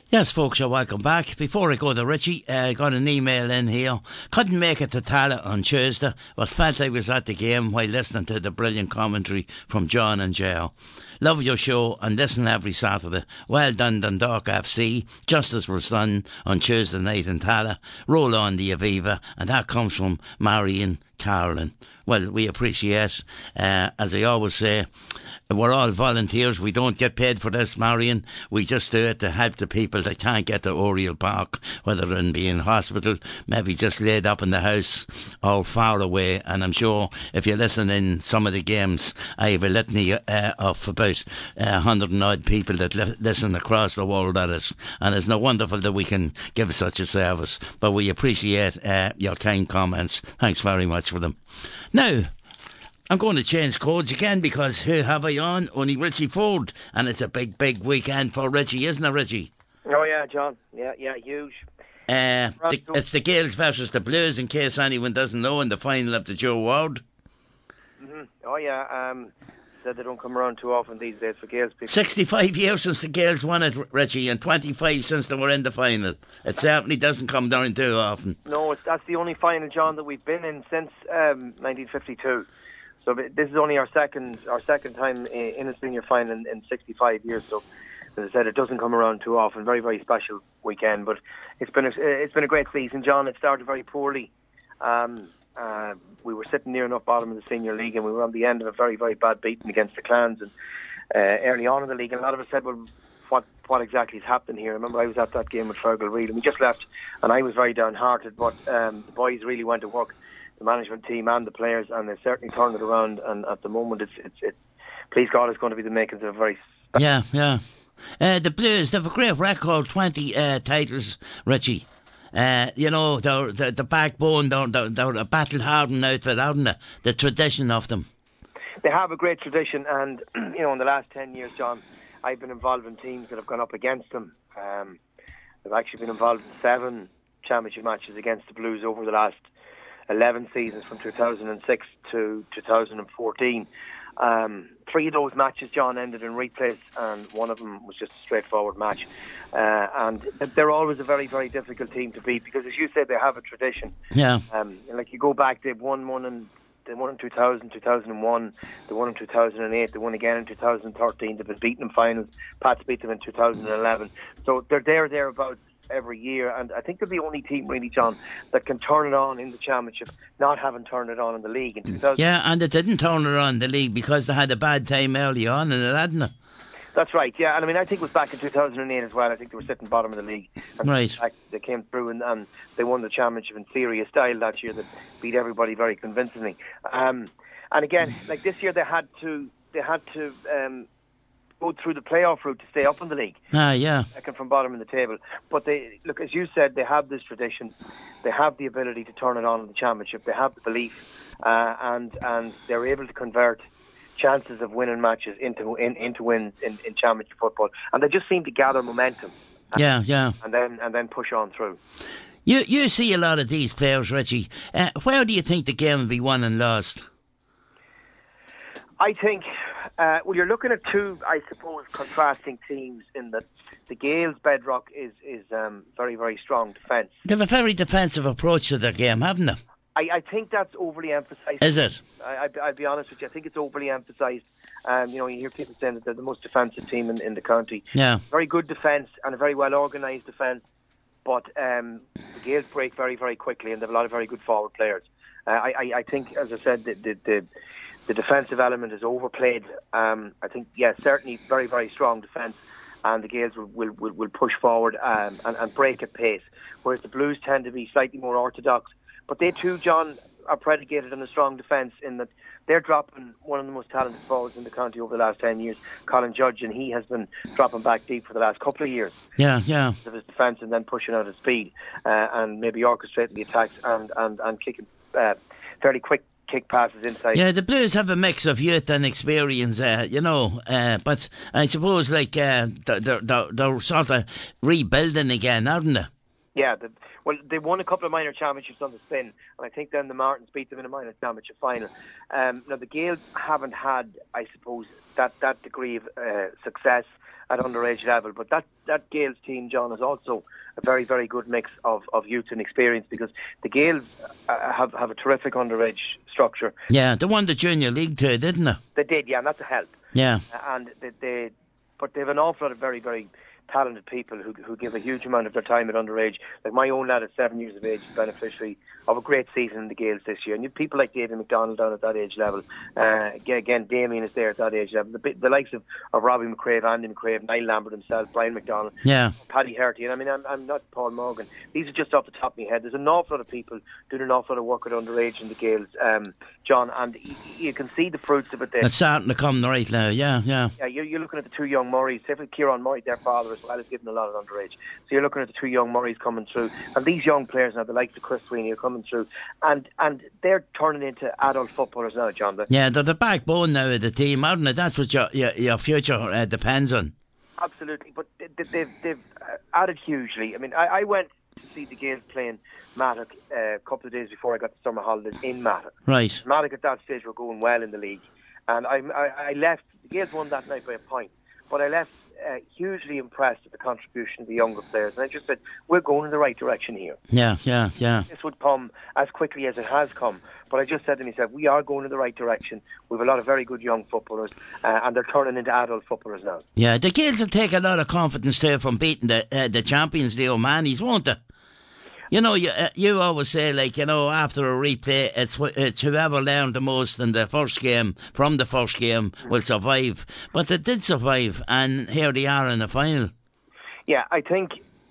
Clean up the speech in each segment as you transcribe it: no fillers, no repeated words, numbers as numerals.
Yes, folks, you're welcome back. Before I go to Richie, I got an email in here. Couldn't make it to Tala on Tuesday, but felt I was at the game while listening to the brilliant commentary from John and Joe. Love your show and listen every Saturday. Well done, Dundalk FC. Just as was done on Tuesday night in Tala. Roll on the Aviva, and that comes from Marion Carlin. Well, we appreciate, as I always say, we're all volunteers. We don't get paid for this, Marion. We just do it to help the people that can't get to Oriel Park, whether in being in hospital, maybe just laid up in the house or far away. And I'm sure if you listen in some of the games, I have a litany of about 100 and odd people that listen across the world at us. And it's no wonderful that we can give such a service. But we appreciate your kind comments. Thanks very much for them. Now, I'm going to change codes again because who have I on? Only Richie Ford. And it's a big, big weekend for Richie, isn't it, Richie? Oh, yeah, John. Yeah, huge. It's the Gaels versus the Blues, in case anyone doesn't know, in the final of the Joe Ward. Mm-hmm. Oh, yeah. Said they don't come around too often these days for Gaels people. 65 years since the Gaels won it, Richie, and 25 since they were in the final. It certainly doesn't come down too often. No, that's the only final, John, that we've been in since 1952. So this is only our second time in a senior final in 65 years. So, as I said, it doesn't come around too often. Very, very special weekend. But it's been a great season, John. It started very poorly. We were sitting near enough bottom of the senior league, and we were on the end of a very, very bad beating against the Clans. And early on in the league, and a lot of us said, "Well, what exactly is happening here?" I remember I was at that game with Fergal Reid, and we just left, and I was very downhearted. But the boys really went to work. The management team and the players, and they certainly turned it around. And at the moment, it's please God, it's going to be the makings of a very yeah. The Blues, they have a great record, 20 titles, Richie. You know, they're the backbone, they're a battle-hardened outfit, aren't they? The tradition of them. They have a great tradition, and you know, in the last 10 years, John, I've been involved in teams that have gone up against them. I've actually been involved in 7 championship matches against the Blues over the last 11 seasons from 2006 to 2014. 3 of those matches, John, ended in replays, and one of them was just a straightforward match. And they're always a very, very difficult team to beat because, as you said, they have a tradition. Yeah. Like you go back, they won in 2000, 2001, they won in 2008, they won again in 2013, they've been beaten in finals. Pats beat them in 2011. So they're thereabouts every year, and I think they're the only team really, John, that can turn it on in the championship, not having turned it on in the league. Yeah, and they didn't turn it on in the league because they had a bad time early on in it, hadn't they? That's right, yeah, and I mean, I think it was back in 2008 as well. I think they were sitting bottom of the league. And right. They came through and they won the championship in serious style that year that beat everybody very convincingly. And again, like this year, they had to go through the playoff route to stay up in the league. Yeah. Second from bottom in the table. But they look, as you said, they have this tradition. They have the ability to turn it on in the championship. They have the belief, and they're able to convert chances of winning matches into wins in championship football. And they just seem to gather momentum. Yeah. And then push on through. You see a lot of these players, Richie. Where do you think the game will be won and lost? I think, well, you're looking at 2, I suppose, contrasting teams in that the Gaels' bedrock is very, very strong defence. They have a very defensive approach to their game, haven't they? I think that's overly emphasised. Is it? I'll be honest with you. I think it's overly emphasised. You know, you hear people saying that they're the most defensive team in the county. Yeah. Very good defence and a very well organised defence. But the Gaels break very, very quickly, and they have a lot of very good forward players. I think, as I said, the defensive element is overplayed. I think, certainly very, very strong defence, and the Gaels will push forward and break at pace, whereas the Blues tend to be slightly more orthodox. But they too, John, are predicated on a strong defence in that they're dropping one of the most talented forwards in the county over the last 10 years, Colin Judge, and he has been dropping back deep for the last couple of years. Yeah. Of his defence, and then pushing out his speed and maybe orchestrating the attacks and kicking fairly quick kick passes inside. Yeah, the Blues have a mix of youth and experience, but I suppose they're sort of rebuilding again, aren't they? Yeah, they won a couple of minor championships on the spin, and I think then the Martins beat them in a minor championship final. Now, the Gaels haven't had, I suppose, that degree of success at underage level. But that Gales team, John, is also a very, very good mix of youth and experience, because the Gales have a terrific underage structure. Yeah, they won the Junior League too, didn't they? They did, yeah, and that's a help. Yeah. And but they have an awful lot of very, very talented people who give a huge amount of their time at underage. Like my own lad at 7 years of age is beneficiary of a great season in the Gales this year. And you have people like David McDonald down at that age level. Again, Damien is there at that age level. The likes of Robbie McCrave, Andy McCrave, Niall Lambert himself, Brian McDonald, Paddy Herty. And I mean, I'm not Paul Morgan. These are just off the top of my head. There's an awful lot of people doing an awful lot of work at underage in the Gales, John, and you can see the fruits of it there. It's starting to come right now, yeah. Yeah, you're looking at the two young Murrays. Kieran Murray, their father as well, is given a lot of underage. So you're looking at the two young Murrays coming through, and these young players now, the likes of Chris Sweeney, are coming through, and they're turning into adult footballers now, John. Yeah, they're the backbone now of the team, aren't they? That's what your future depends on. Absolutely, but they've added hugely. I mean, I went to see the Gales playing Mattock a couple of days before I got the summer holidays in Mattock. Right. Mattock at that stage were going well in the league, and I left. The Gales won that night by a point, but I left hugely impressed with the contribution of the younger players, and I just said, we're going in the right direction here. Yeah. This would come as quickly as it has come, but I just said to myself, we are going in the right direction. We have a lot of very good young footballers, and they're turning into adult footballers now. Yeah, the Gales will take a lot of confidence too from beating the champions, the O'Mahonys, won't they? You know, you always say, like, you know, after a replay, it's whoever learned the most in the first game, from the first game, will survive. But they did survive, and here they are in the final. Yeah, I think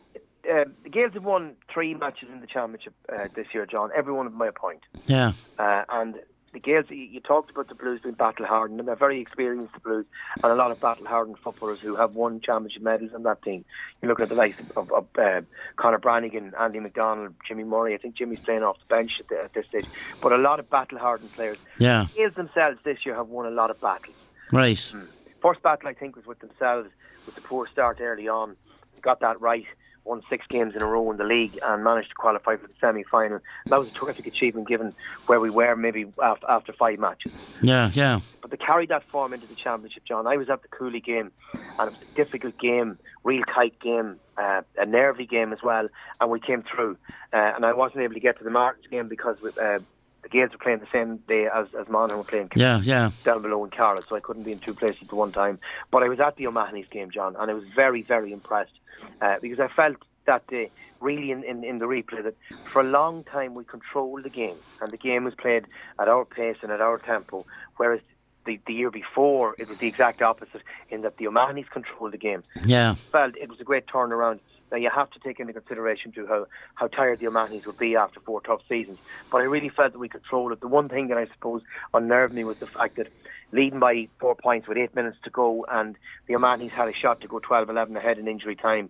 the Gales have won 3 matches in the championship this year, John. Every one of them by a point. Yeah. And the Gales, you talked about the Blues being battle-hardened, and they're very experienced, the Blues, and a lot of battle-hardened footballers who have won championship medals on that team. You look at the likes of Conor Brannigan, Andy McDonald, Jimmy Murray. I think Jimmy's playing off the bench at this stage. But a lot of battle-hardened players. Yeah. The Gales themselves this year have won a lot of battles. Right. First battle, I think, was with themselves, with the poor start early on. Got that right. Won 6 games in a row in the league and managed to qualify for the semi-final. That was a terrific achievement given where we were maybe after 5 matches. Yeah. But they carried that form into the championship, John. I was at the Cooley game, and it was a difficult game, real tight game, a nervy game as well, and we came through. And I wasn't able to get to the Martins game because the Gales were playing the same day as Monaghan were playing down below in Carlow, so I couldn't be in 2 places at one time. But I was at the O'Mahony's game, John, and I was very, very impressed. Because I felt that really in the replay that for a long time we controlled the game, and the game was played at our pace and at our tempo, whereas the year before it was the exact opposite, in that the O'Mahony's controlled the game. Yeah. I felt it was a great turnaround. Now you have to take into consideration too how tired the O'Mahony's would be after 4 tough seasons, but I really felt that we controlled it. The one thing that I suppose unnerved me was the fact that leading by 4 points with 8 minutes to go, and the O'Mahony's had a shot to go 12-11 ahead in injury time.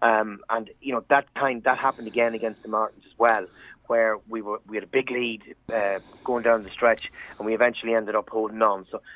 And you know, that happened again against the Martins as well, where we had a big lead going down the stretch, and we eventually ended up holding on. So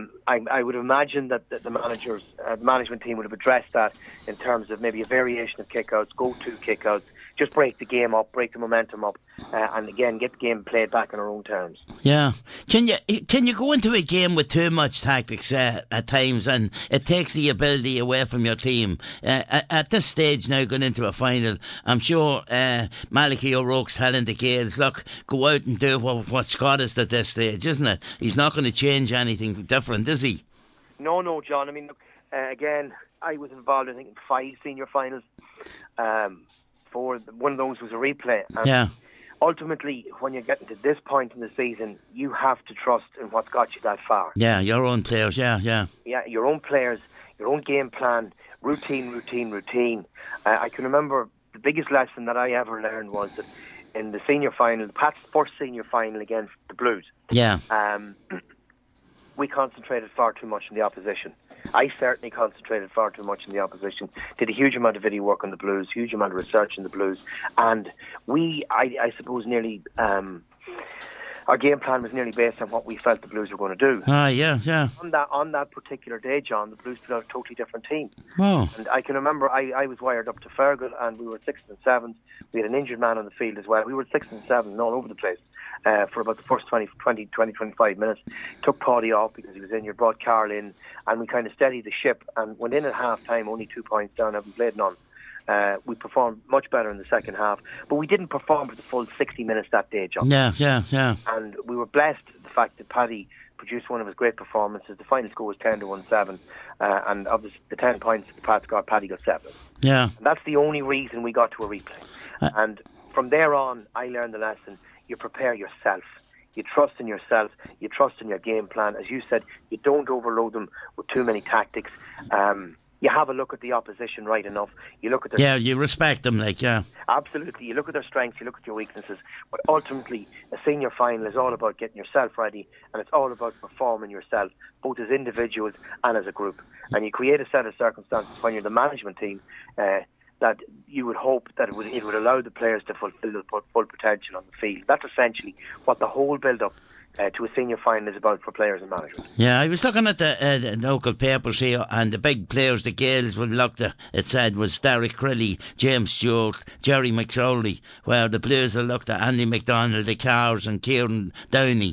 I would imagine that the management team would have addressed that in terms of maybe a variation of kickouts, go-to kickouts, just break the game up, break the momentum up, and again get the game played back on our own terms. Yeah, can you go into a game with too much tactics at times, and it takes the ability away from your team? At this stage now, going into a final, I'm sure Malachy O'Rourke's telling the Gales, look, go out and do what Scott is at this stage, isn't it? He's not going to change anything different, is he? No, John. I mean, look, again, I was involved, I think, in 5 senior finals. 4, one of those was a replay. And ultimately, when you're getting to this point in the season, you have to trust in what's got you that far. Yeah, your own players, yeah, your own players, your own game plan, routine. I can remember the biggest lesson that I ever learned was that in the senior final, Pat's first senior final against the Blues, we concentrated far too much on the opposition. I certainly concentrated far too much on the opposition, did a huge amount of video work on the Blues, huge amount of research on the Blues, and I suppose nearly our game plan was nearly based on what we felt the Blues were going to do. Yeah. On that particular day, John, the Blues put out a totally different team. Oh. And I can remember I was wired up to Fergal, and we were 6th and 7th. We had an injured man on the field as well. We were 6th and 7th all over the place for about the first 25 minutes. Took Paddy off because he was injured, brought Carl in, and we kind of steadied the ship and went in at half-time, only 2 points down, having played none. We performed much better in the second half, but we didn't perform for the full 60 minutes that day, John. Yeah. And we were blessed the fact that Paddy produced one of his great performances. The final score was 10-1-7, and of the 10 points that Pat got, Paddy got 7. Yeah. And that's the only reason we got to a replay. And from there on, I learned the lesson: you prepare yourself. You trust in yourself. You trust in your game plan. As you said, you don't overload them with too many tactics. You have a look at the opposition right enough. You look at their you respect them, Absolutely. You look at their strengths, you look at your weaknesses. But ultimately, a senior final is all about getting yourself ready, and it's all about performing yourself, both as individuals and as a group. And you create a set of circumstances when you're the management team that you would hope that it would allow the players to fulfill the full potential on the field. That's essentially what the whole build-up to a senior final is about for players and managers. Yeah, I was looking at the local papers here, and the big players the Gaels would look to, it said, was Derek Crilly, James Stewart, Jerry McSorley, where the Blues will look to Andy McDonald, the Cars and Kieran Downey.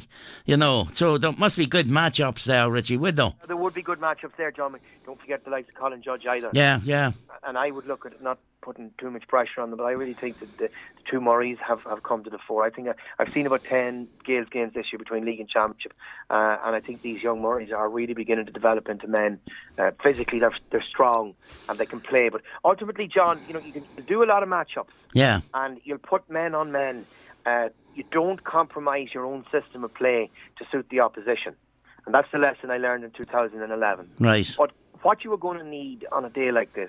So there must be good matchups there, Richie, would there? There would be good matchups there, John. Don't forget the likes of Colin Judge either. Yeah. And I would look at it, not putting too much pressure on them, but I really think that the two Murrays have come to the fore. I think I've seen about 10 Gaels games this year between League and Championship, and I think these young Murrays are really beginning to develop into men. Physically, they're strong and they can play. But ultimately, John, you can do a lot of matchups. Yeah. And you'll put men on men. You don't compromise your own system of play to suit the opposition. And that's the lesson I learned in 2011. Right. But what you are going to need on a day like this,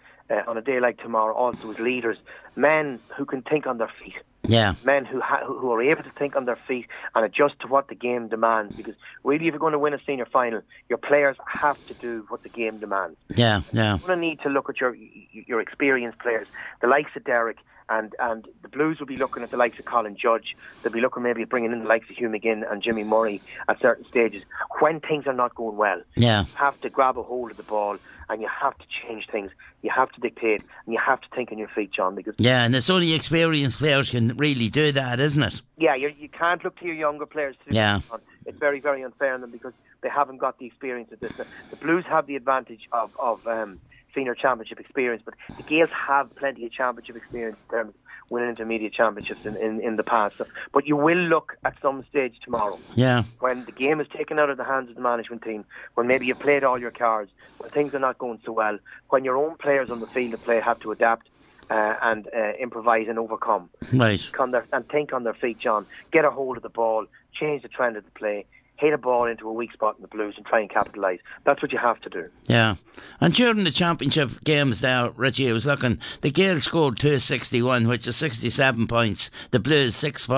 on a day like tomorrow, also as leaders, men who can think on their feet. Yeah. Men who are able to think on their feet and adjust to what the game demands. Because really, if you're going to win a senior final, your players have to do what the game demands. Yeah. You're going to need to look at your experienced players, the likes of Derek, and the Blues will be looking at the likes of Colin Judge. They'll be looking maybe at bringing in the likes of Hugh McGinn and Jimmy Murray at certain stages. When things are not going well, you have to grab a hold of the ball and you have to change things. You have to dictate and you have to think on your feet, John. Because and it's only experienced players can really do that, isn't it? Yeah, you can't look to your younger players to do that. It's very, very unfair on them because they haven't got the experience of this. The Blues have the advantage of senior championship experience, but the Gaels have plenty of championship experience in terms of winning intermediate championships in the past. But you will look at some stage tomorrow when the game is taken out of the hands of the management team, when maybe you've played all your cards, when things are not going so well, when your own players on the field of play have to adapt and improvise and overcome. Right. And think on their feet, John. Get a hold of the ball, change the trend of the play, hit a ball into a weak spot in the Blues and try and capitalise. That's what you have to do. Yeah. And during the championship games there, Richie, I was looking, the Gaels scored 261, which is 67 points. The Blues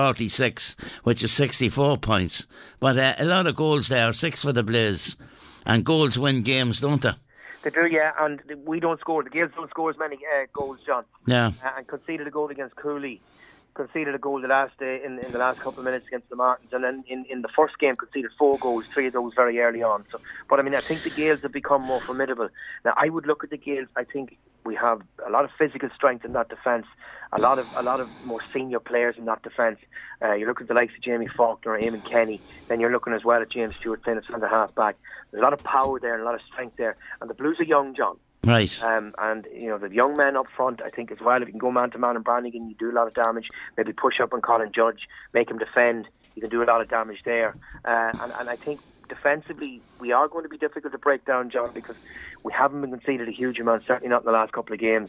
646, which is 64 points. But a lot of goals there, 6 for the Blues. And goals win games, don't they? They do, yeah, and we don't score. The Gaels don't score as many goals, John. Yeah. And conceded a goal against Cooley. Conceded a goal the last day in the last couple of minutes against the Martins, and then in the first game conceded 4 goals, 3 of those very early on. So, but I think the Gaels have become more formidable. Now, I would look at the Gaels. I think we have a lot of physical strength in that defence, a lot of more senior players in that defence. You look at the likes of Jamie Faulkner, Eamon Kenny, then you're looking as well at James Stewart playing at centre half back. There's a lot of power there and a lot of strength there, and the Blues are young, John. Right. And the young men up front, I think as well, if you can go man to man in Brannigan, you do a lot of damage. Maybe push up on Colin Judge, make him defend. You can do a lot of damage there. And I think defensively, we are going to be difficult to break down, John, because we haven't been conceded a huge amount, certainly not in the last couple of games.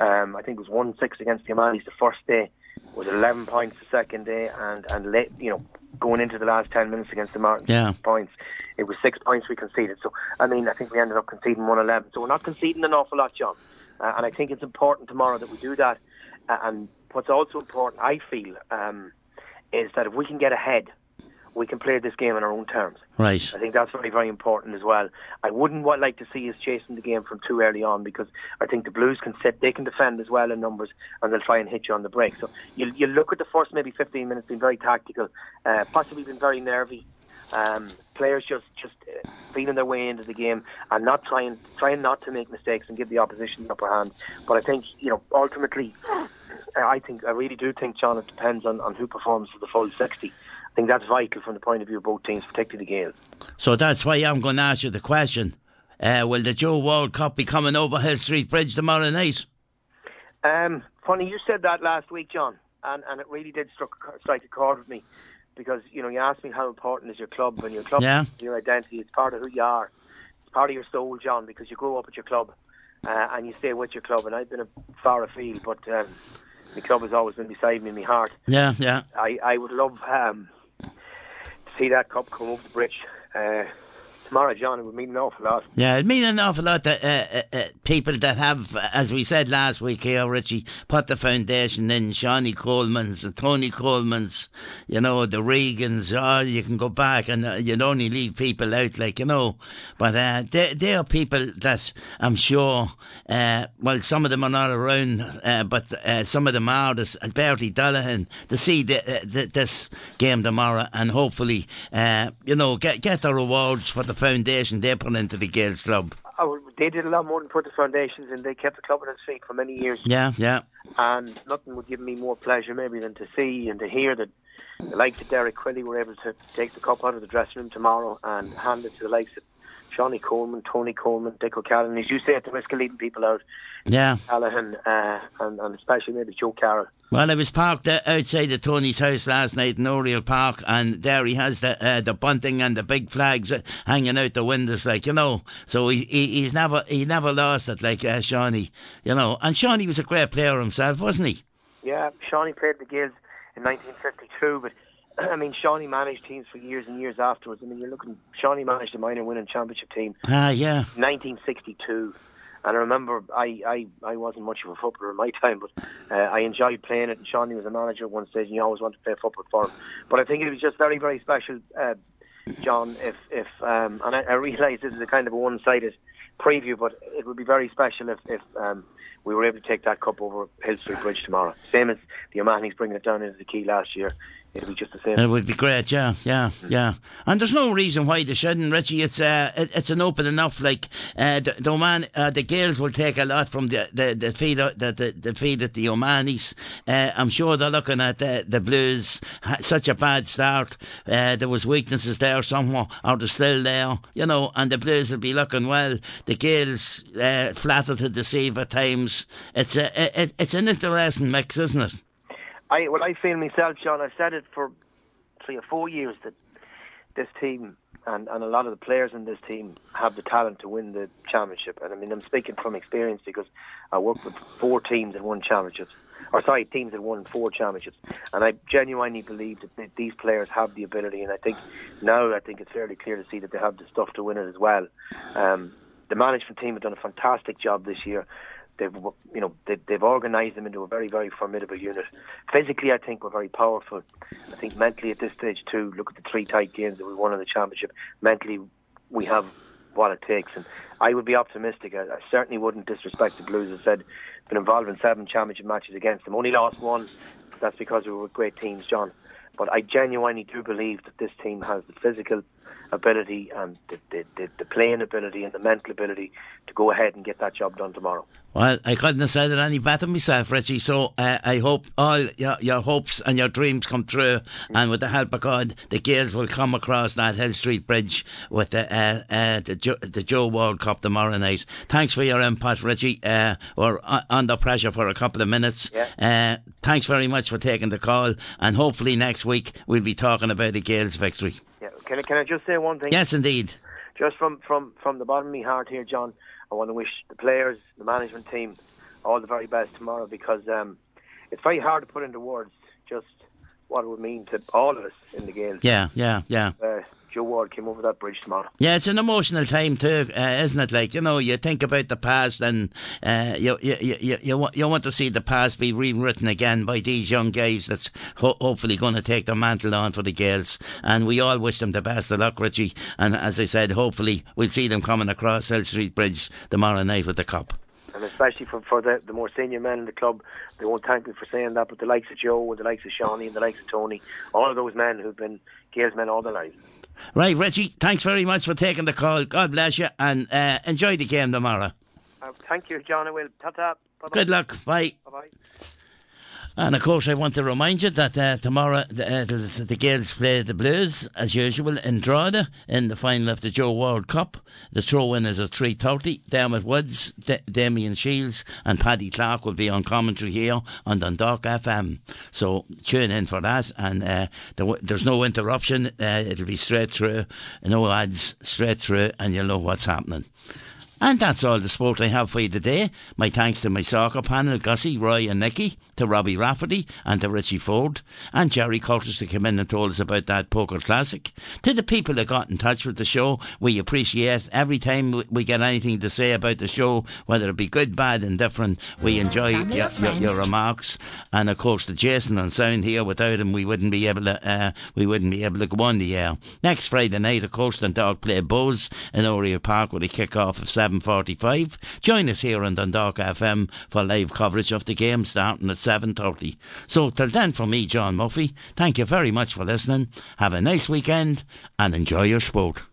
I think it was 1-6 against the O'Malley's the first day, was 11 points the second day, and late, going into the last 10 minutes against the Martins, points. It was 6 points we conceded. So, I think we ended up conceding 111. So we're not conceding an awful lot, John. And I think it's important tomorrow that we do that. And what's also important, I feel, is that if we can get ahead, we can play this game on our own terms. Right. I think that's very, very important as well. I wouldn't like to see us chasing the game from too early on, because I think the Blues they can defend as well in numbers, and they'll try and hit you on the break. So you look at the first maybe 15 minutes being very tactical, possibly been very nervy. Players just feeling their way into the game and not trying not to make mistakes and give the opposition the upper hand. But I think, ultimately, I really do think, John, it depends on who performs for the full 60. I think that's vital from the point of view of both teams, particularly the Gaels. So that's why I'm going to ask you the question. Will the Joe World Cup be coming over Hill Street Bridge tomorrow night? Funny, you said that last week, John, and it really did strike a chord with me, because, you asked me how important is your club, and your club is your identity. It's part of who you are. It's part of your soul, John, because you grow up at your club and you stay with your club. And I've been far afield, but my club has always been beside me in my heart. Yeah, yeah. I would love to see that cup come over the bridge tomorrow, John. It would mean an awful lot. Yeah, it mean an awful lot that people that have, as we said last week here, Richie, put the foundation in, Shawnee Coleman's, the Tony Coleman's, the Regans. You can go back and you'd only leave people out, but they are people that I'm sure, some of them are not around, but some of them are. There's Bertie Dullahan to see this game tomorrow, and hopefully, get the rewards for the foundation they put into the Gaels club. They did a lot more than put the foundations in. They kept the club on its feet for many years. Yeah, yeah. And nothing would give me more pleasure maybe than to see and to hear that the likes of Derek Quilly were able to take the cup out of the dressing room tomorrow and hand it to the likes of Shawnee Coleman, Tony Coleman, Dick O'Callaghan, as you say, at the risk of leaving people out. Yeah. Callahan, and especially maybe Joe Carroll. Well, I was parked outside of Tony's house last night in Oriel Park, and there he has the bunting and the big flags hanging out the windows, So he never lost it, Shawnee, And Shawnee was a great player himself, wasn't he? Yeah, Shawnee played the Gaels in 1952, but Shawnee managed teams for years and years afterwards. You're looking, Shawnee managed a minor winning championship team. Yeah. 1962. And I remember I wasn't much of a footballer in my time, but I enjoyed playing it. And Shawnee was a manager at one stage, and you always wanted to play football for him. But I think it was just very, very special, John. If and I realise this is a kind of a one-sided preview, but it would be very special if we were able to take that cup over Hill Street Bridge tomorrow. Same as the O'Mahony's bringing it down into the Quay last year. It'll be just the same. It would be great, yeah. And there's no reason why they shouldn't, Richie. It's an open enough. The Gaels will take a lot from the feed at the O'Mahony's. I'm sure they're looking at the Blues. Such a bad start. There was weaknesses there somewhere, or they're still there, And the Blues will be looking well. The Gaels flatter to deceive at times. It's an interesting mix, isn't it? I feel myself, John, I've said it for 3 or 4 years that this team and a lot of the players in this team have the talent to win the championship. And I'm speaking from experience because I worked with 4 teams that won championships. Teams that won 4 championships. And I genuinely believe that these players have the ability, and I think it's fairly clear to see that they have the stuff to win it as well. The management team have done a fantastic job this year. They've organised them into a very, very formidable unit. Physically, I think we're very powerful. I think mentally at this stage too, look at the 3 tight games that we won in the championship. Mentally, we have what it takes, and I would be optimistic. I certainly wouldn't disrespect the Blues. As I said, been involved in 7 championship matches against them. Only lost 1. That's because we were with great teams, John. But I genuinely do believe that this team has the physical ability and the playing ability and the mental ability to go ahead and get that job done tomorrow. Well, I couldn't have said it any better myself, Richie. So I hope all your hopes and your dreams come true, and with the help of God, the Gaels will come across that Hill Street Bridge with the Joe World Cup tomorrow night. Thanks for your input, Richie. We're under pressure for a couple of minutes. Yeah. Thanks very much for taking the call, and hopefully next week we'll be talking about the Gaels' victory. Yeah. Can I just say one thing? Yes, indeed. Just from the bottom of my heart here, John, I want to wish the players, the management team, all the very best tomorrow, because it's very hard to put into words just what it would mean to all of us in the Gaels. Yeah. Joe Ward came over that bridge tomorrow. Yeah, it's an emotional time too, isn't it? Like, you know, you think about the past, and you want to see the past be rewritten again by these young guys that's hopefully going to take the mantle on for the girls. And we all wish them the best of luck, Richie. And as I said, hopefully we'll see them coming across Hill Street Bridge tomorrow night with the cup. And especially for the more senior men in the club, they won't thank me for saying that, but the likes of Joe and the likes of Shawnee and the likes of Tony, all of those men who've been Gaels men all their lives. Right, Richie, thanks very much for taking the call. God bless you, and enjoy the game tomorrow. Thank you, John. I will. Ta-ta. Bye-bye. Good luck. Bye. Bye-bye. And of course I want to remind you that tomorrow the Gaels play the Blues as usual in Drogheda in the final of the Joe Ward Cup. The throw-in is at 3:30. Dermot Woods, Damien Shields and Paddy Clark will be on commentary here on Dundalk FM. So tune in for that, and there's no interruption. It'll be straight through, no ads, straight through, and you'll know what's happening. And that's all the sport I have for you today. My thanks to my soccer panel, Gussie, Roy and Nicky, to Robbie Rafferty and to Richie Ford, and Jerry Curtis, who came in and told us about that poker classic. To the people that got in touch with the show, we appreciate every time we get anything to say about the show, whether it be good, bad, indifferent. We enjoy your remarks. And of course, to Jason on sound here, without him we wouldn't be able to go on the air. Next Friday night, of course, Dundalk play Bowes in Oriel Park with a kick-off of 7:45. Join us here on Dundalk FM for live coverage of the game starting at 7:30. So till then, from me, John Murphy, thank you very much for listening. Have a nice weekend and enjoy your sport.